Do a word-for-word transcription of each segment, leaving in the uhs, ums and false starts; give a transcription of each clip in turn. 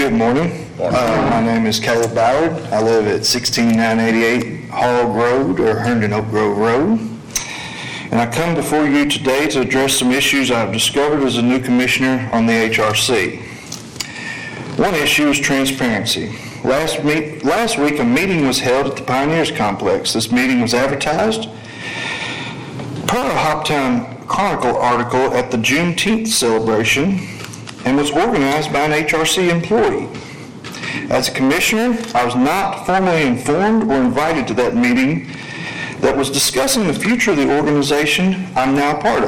Good morning. Uh, my name is Caleb Ballard. I live at sixteen nine eighty-eight Hogg Road, or Herndon Oak Grove Road. And I come before you today to address some issues I've discovered as a new commissioner on the H R C. One issue is transparency. Last, meet, last week, a meeting was held at the Pioneers Complex. This meeting was advertised per a Hoptown Chronicle article at the Juneteenth celebration and was organized by an H R C employee. As a commissioner, I was not formally informed or invited to that meeting that was discussing the future of the organization I'm now part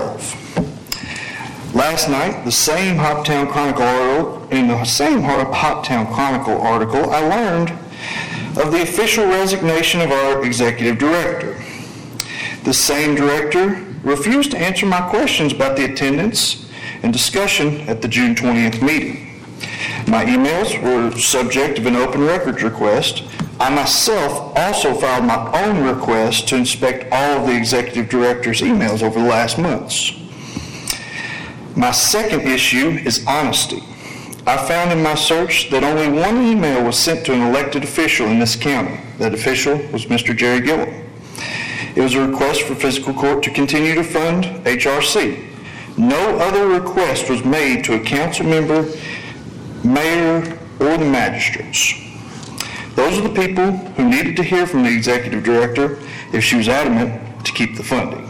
of. Last night, the same Hoptown Chronicle article, in the same Hoptown Chronicle article, I learned of the official resignation of our executive director. The same director refused to answer my questions about the attendance and discussion at the June twentieth meeting. My emails were subject of an open records request. I myself also filed my own request to inspect all of the executive director's emails over the last months. My second issue is honesty. I found in my search that only one email was sent to an elected official in this county. That official was Mister Jerry Gillum. It was a request for fiscal court to continue to fund H R C. No other request was made to a council member, mayor, or the magistrates. Those are the people who needed to hear from the executive director if she was adamant to keep the funding.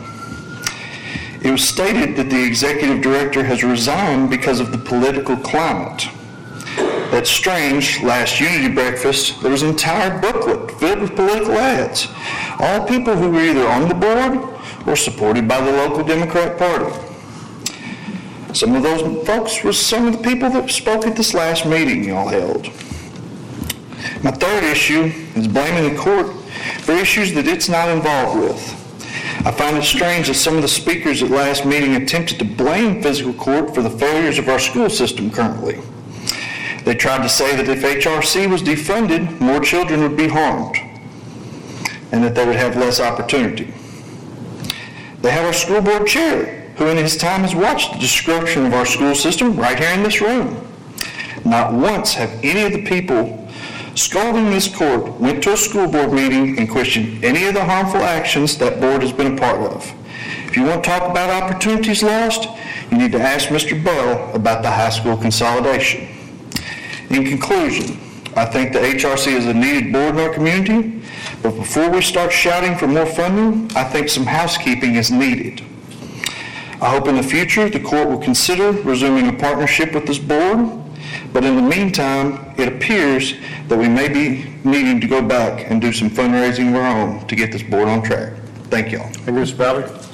It was stated that the executive director has resigned because of the political climate. That's strange. Last Unity Breakfast, there was an entire booklet filled with political ads. All people who were either on the board or supported by the local Democrat Party. Some of those folks were some of the people that spoke at this last meeting y'all held. My third issue is blaming the court for issues that it's not involved with. I find it strange that some of the speakers at last meeting attempted to blame fiscal court for the failures of our school system currently. They tried to say that if H R C was defunded, more children would be harmed and that they would have less opportunity. They have our school board chair, who in his time has watched the destruction of our school system right here in this room. Not once have any of the people scolding this court went to a school board meeting and questioned any of the harmful actions that board has been a part of. If you want to talk about opportunities lost, you need to ask Mister Bell about the high school consolidation. In conclusion, I think the H R C is a needed board in our community, but before we start shouting for more funding, I think some housekeeping is needed. I hope in the future the court will consider resuming a partnership with this board, but in the meantime, it appears that we may be needing to go back and do some fundraising of our own to get this board on track. Thank y'all. Thank you, Mister Ballard.